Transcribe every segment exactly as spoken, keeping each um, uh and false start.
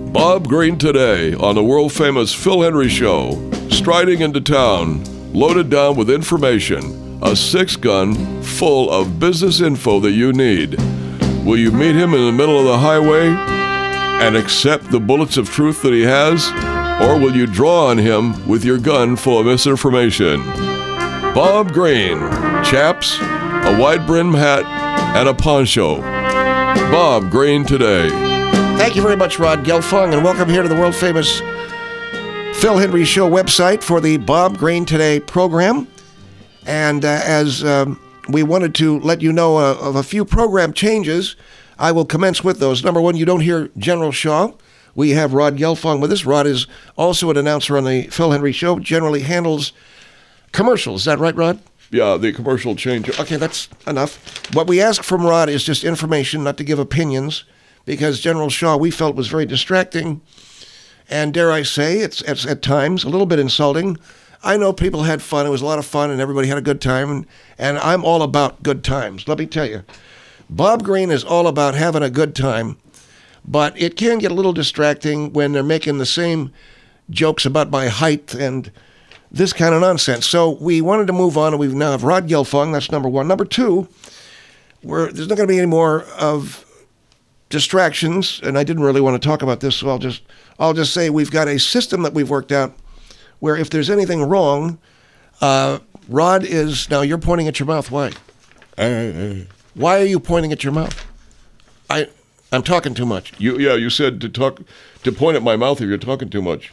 Bob Green today on the world-famous Phil Henry Show. Striding into town, loaded down with information, a six-gun full of business info that you need. Will you meet him in the middle of the highway and accept the bullets of truth that he has? Or will you draw on him with your gun full of misinformation? Bob Green, chaps, a wide-brimmed hat, and a poncho. Bob Green today. Thank you very much, Rod Gelfong, and welcome here to the world-famous Phil Henry Show website for the Bob Green Today program. And uh, as um, we wanted to let you know uh, of a few program changes, I will commence with those. Number one, you don't hear General Shaw. We have Rod Gelfong with us. Rod is also an announcer on the Phil Henry Show, generally handles commercials. Is that right, Rod? Yeah, the commercial change. Okay, that's enough. What we ask from Rod is just information, not to give opinions, because General Shaw, we felt, was very distracting. And dare I say, it's, it's at times a little bit insulting. I know people had fun. It was a lot of fun, and everybody had a good time. And, and I'm all about good times. Let me tell you, Bob Green is all about having a good time. But it can get a little distracting when they're making the same jokes about my height and this kind of nonsense. So we wanted to move on, and we now have Rod Gelfong. That's number one. Number two, we're, there's not going to be any more of distractions, and I didn't really want to talk about this, so I'll just I'll just say we've got a system that we've worked out where if there's anything wrong, uh, Rod is, now you're pointing at your mouth. Why? Uh, uh, Why are you pointing at your mouth? I, I'm talking too much. You Yeah, you said to talk to point at my mouth if you're talking too much.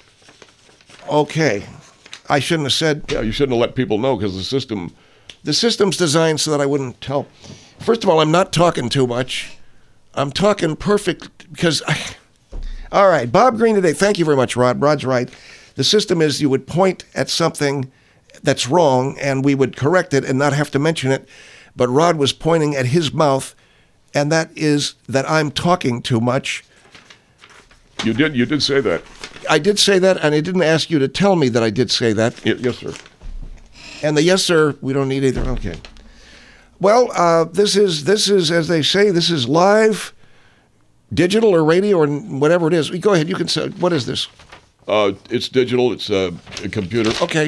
Okay. I shouldn't have said. Yeah, you shouldn't have let people know because the system... The system's designed so that I wouldn't tell. First of all, I'm not talking too much. I'm talking perfect because I... All right, Bob Green today. Thank you very much, Rod. Rod's right. The system is you would point at something that's wrong and we would correct it and not have to mention it. But Rod was pointing at his mouth, and that is that I'm talking too much. You did you did say that. I did say that, and I didn't ask you to tell me that I did say that. Y- yes, sir. And the yes, sir, we don't need either. Okay. Well, uh, this is, this is, as they say, this is live, digital or radio or whatever it is. Go ahead. You can say, what is this? Uh, it's digital. It's uh, a computer. Okay.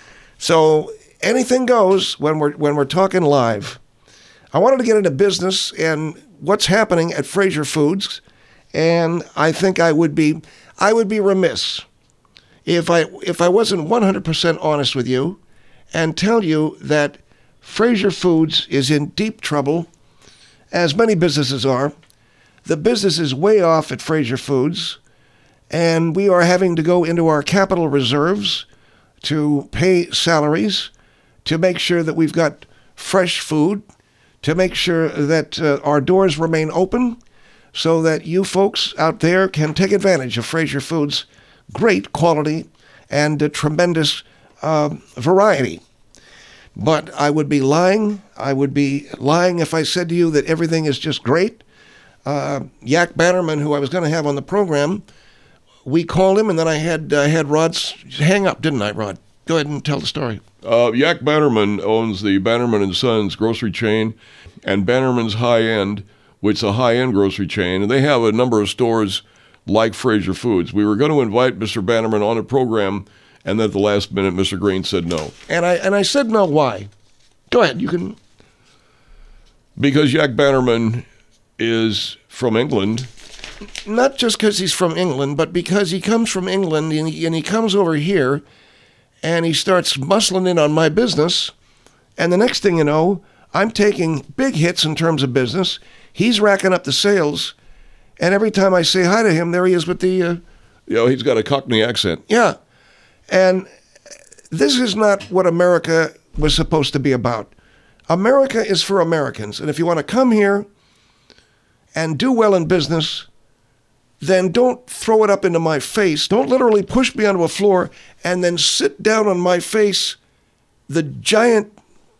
So anything goes when we're when we're talking live. I wanted to get into business and what's happening at Fraser Foods, and I think I would be I would be remiss if I if I wasn't one hundred percent honest with you and tell you that Fraser Foods is in deep trouble, as many businesses are. The business is way off at Fraser Foods, and we are having to go into our capital reserves to pay salaries, to make sure that we've got fresh food, to make sure that uh, our doors remain open so that you folks out there can take advantage of Fraser Foods' great quality and uh, tremendous uh, variety. But I would be lying. I would be lying if I said to you that everything is just great. Uh, Yak Bannerman, who I was going to have on the program, we called him, and then I had I had Rod's hang up, didn't I, Rod? Go ahead and tell the story. Uh, Yak Bannerman owns the Bannerman and Sons grocery chain and Bannerman's High End, which is a high-end grocery chain, and they have a number of stores like Fraser Foods. We were going to invite Mister Bannerman on a program, and then at the last minute, Mister Green said no. And I and I said no. Why? Go ahead. You can. Because Yak Bannerman is from England. Not just because he's from England, but because he comes from England and he, and he comes over here and he starts muscling in on my business. And the next thing you know, I'm taking big hits in terms of business. He's racking up the sales. And every time I say hi to him, there he is with the... Uh, you know, he's got a Cockney accent. Yeah. And this is not what America was supposed to be about. America is for Americans. And if you want to come here and do well in business, then don't throw it up into my face. Don't literally push me onto a floor and then sit down on my face, the giant...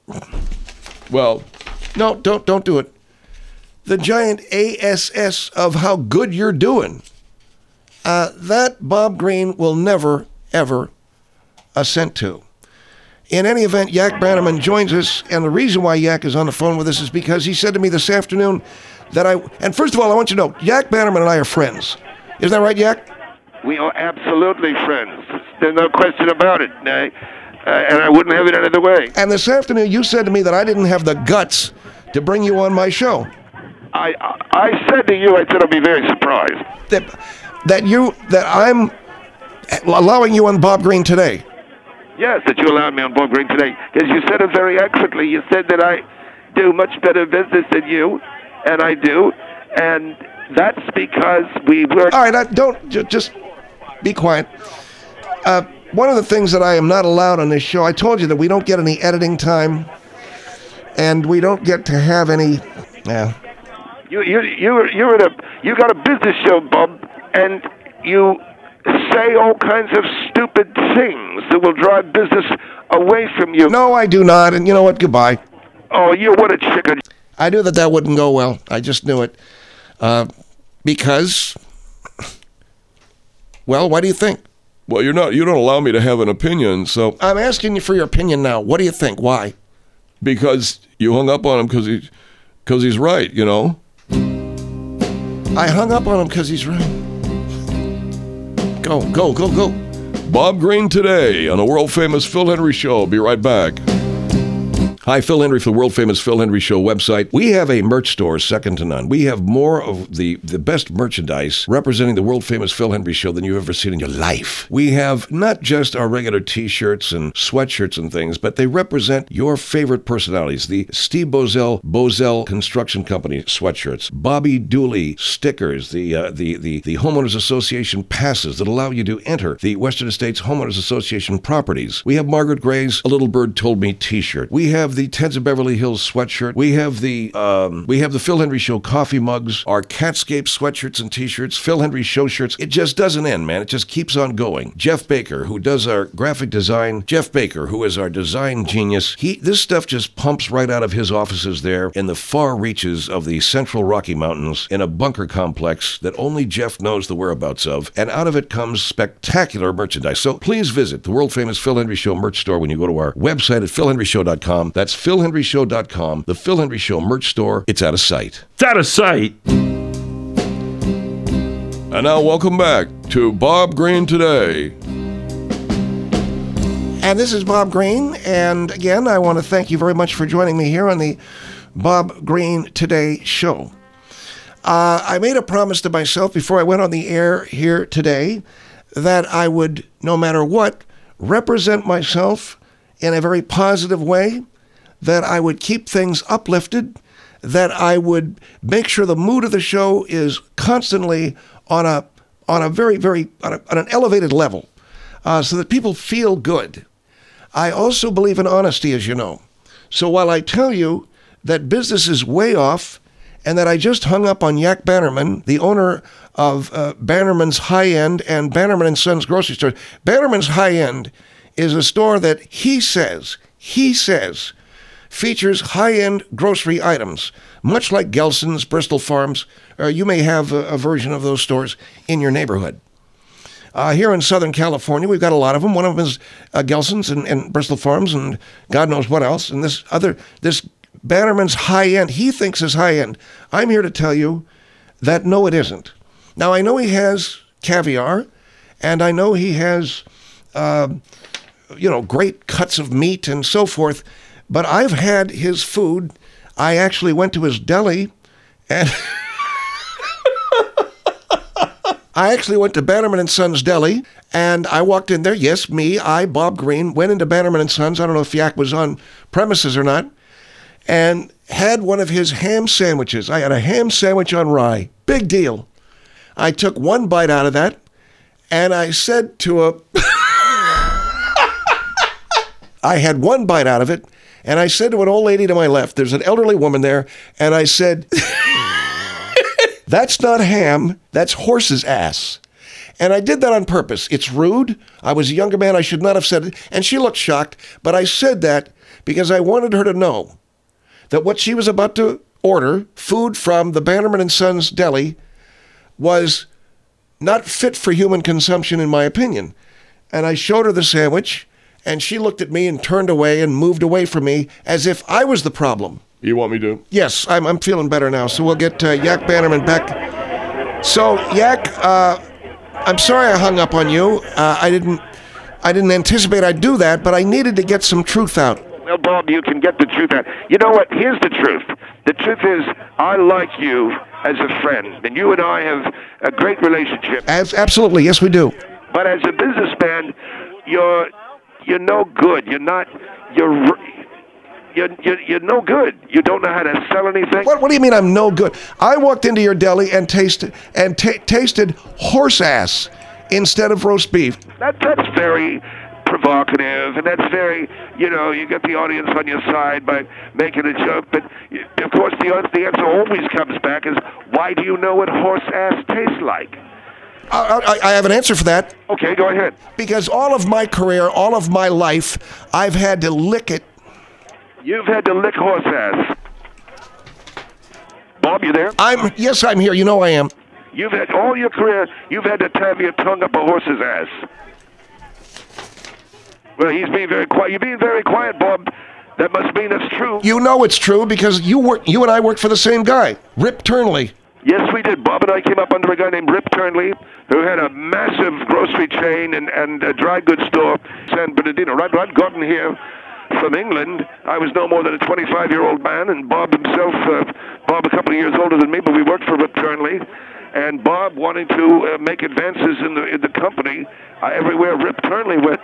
Well... No, don't don't do it. The giant A S S of how good you're doing. Uh, that Bob Green will never, ever assent to. In any event, Yak Bannerman joins us, and the reason why Yak is on the phone with us is because he said to me this afternoon that I... And first of all, I want you to know, Yak Bannerman and I are friends. Isn't that right, Yak? We are absolutely friends. There's no question about it. Uh, uh, and I wouldn't have it any other way. And this afternoon, you said to me that I didn't have the guts to bring you on my show. I I said to you, I said I'll be very surprised. That, that you, that I'm allowing you on Bob Green Today. Yes, that you allowed me on Bob Green Today. Because you said it very accurately. You said that I do much better business than you, and I do. And that's because we work... All right, I don't, j- just be quiet. Uh, one of the things that I am not allowed on this show, I told you that we don't get any editing time, and we don't get to have any... Yeah. You you you you're in a you got a business show, Bob, and you say all kinds of stupid things that will drive business away from you. No, I do not, and you know what? Goodbye. Oh, you what a chicken! I knew that that wouldn't go well. I just knew it, uh, because. Well, why do you think? Well, you're not. You don't allow me to have an opinion, so I'm asking you for your opinion now. What do you think? Why? because you hung up on him because he, because he's right. You know. I hung up on him because he's right. Go, go, go, go. Bob Green Today on the world famous Phil Henry Show. Be right back. Hi, Phil Henry for the world famous Phil Henry Show website. We have a merch store second to none. We have more of the, the best merchandise representing the world famous Phil Henry Show than you've ever seen in your life. We have not just our regular t-shirts and sweatshirts and things, but they represent your favorite personalities. The Steve Bozell Bozell Construction Company sweatshirts, Bobby Dooley stickers, the, uh, the, the, the Homeowners Association passes that allow you to enter the Western States Homeowners Association properties. We have Margaret Gray's A Little Bird Told Me t-shirt. We have the Teds of Beverly Hills sweatshirt. We have the um, we have the Phil Henry Show coffee mugs, our Catscape sweatshirts and t-shirts, Phil Henry Show shirts. It just doesn't end, man. It just keeps on going. Jeff Baker, who does our graphic design, Jeff Baker, who is our design genius, he this stuff just pumps right out of his offices there in the far reaches of the Central Rocky Mountains in a bunker complex that only Jeff knows the whereabouts of, and out of it comes spectacular merchandise. So please visit the world famous Phil Henry Show merch store when you go to our website at phil henry show dot com. That's phil henry show dot com, the Phil Henry Show merch store. It's out of sight. It's out of sight. And now welcome back to Bob Green Today. And this is Bob Green, and again, I want to thank you very much for joining me here on the Bob Green Today show. Uh, I made a promise to myself before I went on the air here today that I would, no matter what, represent myself in a very positive way, that I would keep things uplifted, that I would make sure the mood of the show is constantly on a on a very, very, on, a, on an elevated level, uh, so that people feel good. I also believe in honesty, as you know. So while I tell you that business is way off and that I just hung up on Yak Bannerman, the owner of uh, Bannerman's High End and Bannerman and Sons grocery store. Bannerman's High End is a store that he says, he says, features high-end grocery items, much like Gelson's, Bristol Farms. Uh, you may have a, a version of those stores in your neighborhood. Uh, here in Southern California, we've got a lot of them. One of them is uh, Gelson's and, and Bristol Farms and God knows what else. And this other, this Bannerman's high-end, he thinks is high-end. I'm here to tell you that no, it isn't. Now, I know he has caviar, and I know he has, uh, you know, great cuts of meat and so forth, but I've had his food. I actually went to his deli, and I actually went to Bannerman and Sons Deli, and I walked in there. Yes, me, I, Bob Green, went into Bannerman and Sons. I don't know if Yak was on premises or not, and had one of his ham sandwiches. I had a ham sandwich on rye. Big deal. I took one bite out of that, and I said to a... I had one bite out of it, and I said to an old lady to my left, there's an elderly woman there, and I said, that's not ham, that's horse's ass. And I did that on purpose. It's rude. I was a younger man. I should not have said it. And she looked shocked, but I said that because I wanted her to know that what she was about to order, food from the Bannerman and Sons Deli, was not fit for human consumption, in my opinion. And I showed her the sandwich, and she looked at me and turned away and moved away from me as if I was the problem. You want me to? Yes, I'm, I'm feeling better now. So we'll get uh, Yak Bannerman back. So, Yak, uh, I'm sorry I hung up on you. Uh, I didn't I didn't anticipate I'd do that, but I needed to get some truth out. Well, Bob, you can get the truth out. You know what? Here's the truth. The truth is, I like you as a friend, and you and I have a great relationship. As, absolutely, yes, we do. But as a businessman, you're you're no good. You're not. You're you're you're, you're no good. You don't know how to sell anything. What, what do you mean I'm no good? I walked into your deli and tasted and t- tasted horse ass instead of roast beef. That that's very provocative, and that's very, you know, you get the audience on your side by making a joke, but of course the, the answer always comes back is, why do you know what horse ass tastes like? I, I, I have an answer for that. Okay, go ahead. Because all of my career, all of my life, I've had to lick it. You've had to lick horse ass. Bob, you there? I'm yes, I'm here. You know I am. You've had all your career, you've had to have your tongue up a horse's ass. Well, he's being very quiet. You're being very quiet, Bob. That must mean it's true. You know it's true because you work. You and I worked for the same guy, Rip Turnley. Yes, we did. Bob and I came up under a guy named Rip Turnley, who had a massive grocery chain and, and a dry goods store, San Bernardino. Right, I'd gotten here from England. I was no more than a twenty-five-year-old man, and Bob himself, uh, Bob a couple of years older than me, but we worked for Rip Turnley. And Bob wanting to uh, make advances in the in the company, uh, everywhere Rip Turnley went.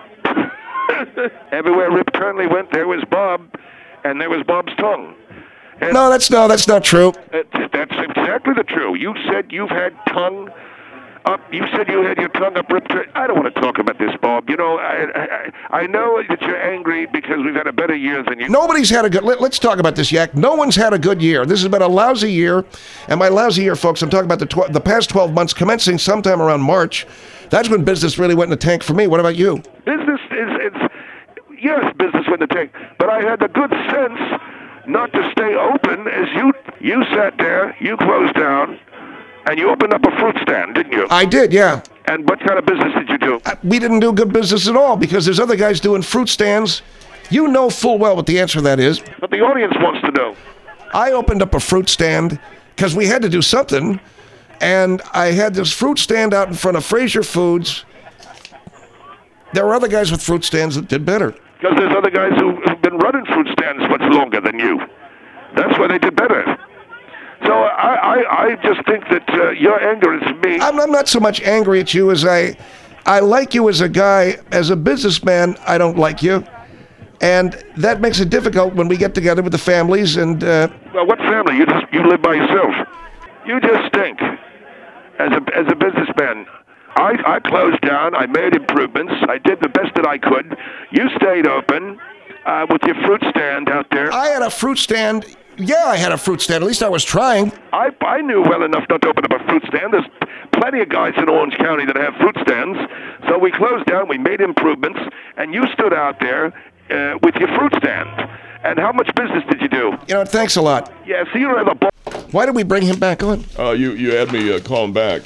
Everywhere Rip Turnley went, there was Bob, and there was Bob's tongue. And No, that's no, that's not true. It, that's exactly the truth. You said you've had tongue up. You said you had your tongue up, Rip Turnley. I don't want to talk about this, Bob. You know, I, I I know that you're angry because we've had a better year than you. Nobody's had a good. Let, let's talk about this, Yak. No one's had a good year. This has been a lousy year, and by lousy year, folks, I'm talking about the tw- the past twelve months, commencing sometime around March. That's when business really went in the tank for me. What about you? Business is it's yes, business went in the tank. But I had the good sense not to stay open as you you sat there, you closed down, and you opened up a fruit stand, didn't you? I did, yeah. And what kind of business did you do? Uh, We didn't do good business at all because there's other guys doing fruit stands. You know full well what the answer to that is. But the audience wants to know. I opened up a fruit stand because we had to do something, and I had this fruit stand out in front of Fraser Foods. There were other guys with fruit stands that did better. Because there's other guys who have been running fruit stands much longer than you. That's why they did better. So I, I, I just think that uh, your anger is me. I'm, I'm not so much angry at you as I, I like you as a guy. As a businessman, I don't like you. And that makes it difficult when we get together with the families and... Uh, Well, what family? You just you live by yourself. You just stink as a as a businessman. I, I closed down. I made improvements. I did the best that I could. You stayed open uh, with your fruit stand out there. I had a fruit stand. Yeah, I had a fruit stand. At least I was trying. I, I knew well enough not to open up a fruit stand. There's plenty of guys in Orange County that have fruit stands. So we closed down, we made improvements, and you stood out there uh, with your fruit stand. And how much business did you do? You know, thanks a lot. Yeah, so you don't have a... Bo- Why did we bring him back on? Uh, you, you had me uh, call him back.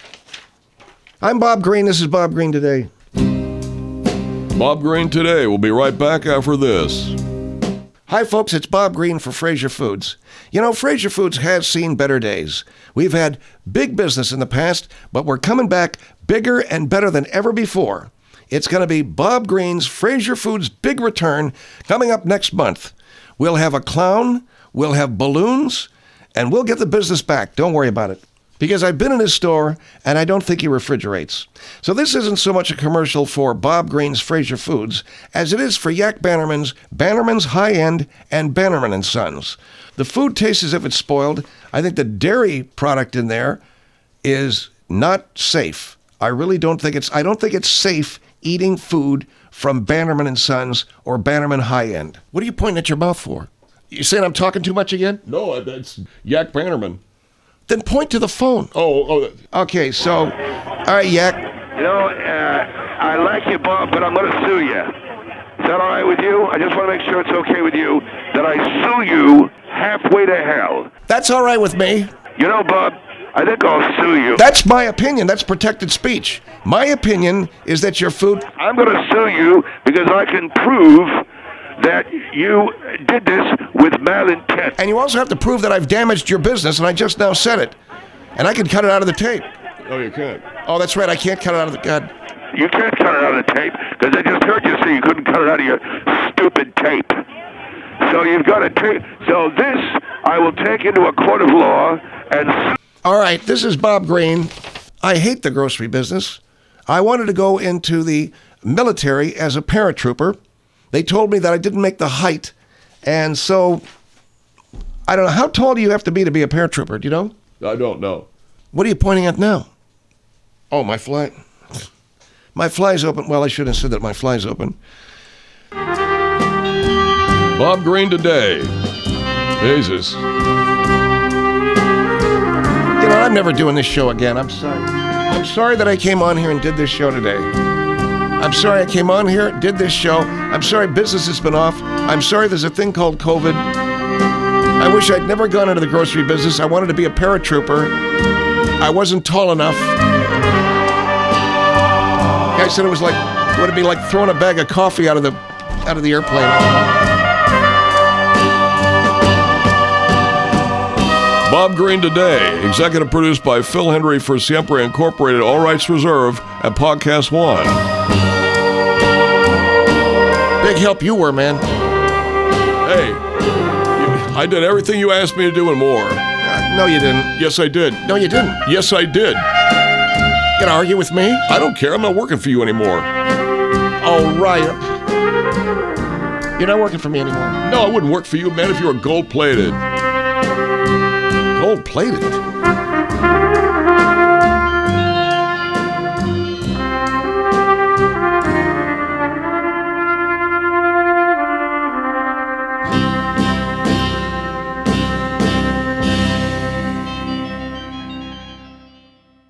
I'm Bob Green. This is Bob Green Today. Bob Green Today. We'll be right back after this. Hi, folks. It's Bob Green for Fraser Foods. You know, Fraser Foods has seen better days. We've had big business in the past, but we're coming back bigger and better than ever before. It's going to be Bob Green's Fraser Foods Big Return coming up next month. We'll have a clown, we'll have balloons, and we'll get the business back. Don't worry about it. Because I've been in his store, and I don't think he refrigerates. So this isn't so much a commercial for Bob Green's Fraser Foods as it is for Yak Bannerman's, Bannerman's High End, and Bannerman and Sons. The food tastes as if it's spoiled. I think the dairy product in there is not safe. I really don't think it's, I don't think it's safe eating food from Bannerman and Sons or Bannerman High End. What are you pointing at your mouth for? You saying I'm talking too much again? No, that's Yak Bannerman. Then point to the phone. Oh, oh. Okay, so, all right, Yak. You know, uh, I like you, Bob, but I'm going to sue you. Is that all right with you? I just want to make sure it's okay with you that I sue you halfway to hell. That's all right with me. You know, Bob, I think I'll sue you. That's my opinion. That's protected speech. My opinion is that your food... I'm going to sue you because I can prove that you did this with malintent. And you also have to prove that I've damaged your business, and I just now said it. And I can cut it out of the tape. Oh, you can't. Oh, that's right. I can't cut it out of the God. You can't cut it out of the tape because I just heard you say you couldn't cut it out of your stupid tape. So you've got to take. So this I will take into a court of law and. All right, this is Bob Green. I hate the grocery business. I wanted to go into the military as a paratrooper. They told me that I didn't make the height, and so I don't know. How tall do you have to be to be a paratrooper? Do you know? I don't know. What are you pointing at now? Oh, my fly. My fly's open. Well, I shouldn't have said that my fly's open. Bob Green today. Jesus. You know, I'm never doing this show again. I'm sorry. I'm sorry that I came on here and did this show today. I'm sorry I came on here, did this show. I'm sorry business has been off. I'm sorry there's a thing called COVID. I wish I'd never gone into the grocery business. I wanted to be a paratrooper. I wasn't tall enough. The guy said it was like, would it be like throwing a bag of coffee out of the out of the airplane? Bob Green today, executive produced by Phil Hendry for Siempre Incorporated, all rights reserved, at Podcast One. Big help you were, man. Hey, I did everything you asked me to do and more. Uh, no, you didn't. Yes, I did. No, you didn't. Yes, I did. You gonna argue with me? I don't care. I'm not working for you anymore. Oh, right. You're not working for me anymore. No, I wouldn't work for you, man, if you were gold-plated. Gold-plated?